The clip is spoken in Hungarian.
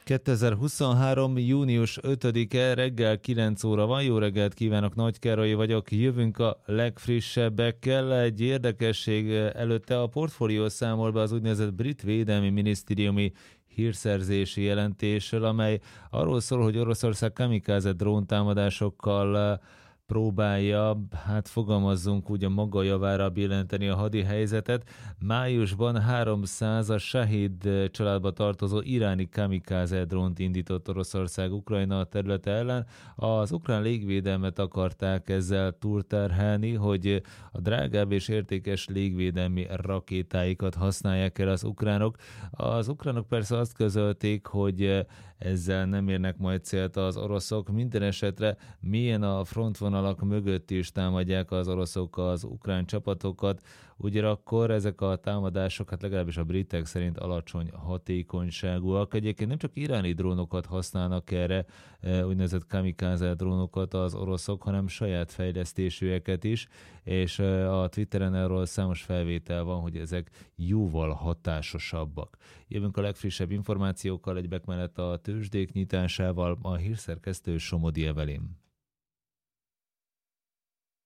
2023. június 5-e reggel 9 óra van. Jó reggelt kívánok, Nagy Károly vagyok. Jövünk a legfrissebbekkel. Egy érdekesség előtte: a Portfólió számol be az úgynevezett brit védelmi minisztériumi hírszerzési jelentésről, amely arról szól, hogy Oroszország kamikáze dróntámadásokkal próbálja, fogalmazzunk úgy, a maga javára billenteni a hadi helyzetet. Májusban 300 a Shahid családba tartozó iráni kamikáze drónt indított Oroszország Ukrajna területe ellen. Az ukrán légvédelmet akarták ezzel túlterhelni, hogy a drágább és értékes légvédelmi rakétáikat használják el az ukránok. Az ukránok persze azt közölték, hogy ezzel nem érnek majd célt az oroszok. Minden esetre milyen a frontvonalak mögött is támadják az oroszok az ukrán csapatokat, ugyanakkor ezek a támadások, legalábbis a britek szerint alacsony hatékonyságúak. Egyébként nem csak iráni drónokat használnak erre, úgynevezett kamikáze drónokat az oroszok, hanem saját fejlesztésűeket is, és a Twitteren erről számos felvétel van, hogy ezek jóval hatásosabbak. Jövünk a legfrissebb információkkal, egyebek mellett a tőzsdék nyitásával, a hírszerkesztő Somodi Evelyn.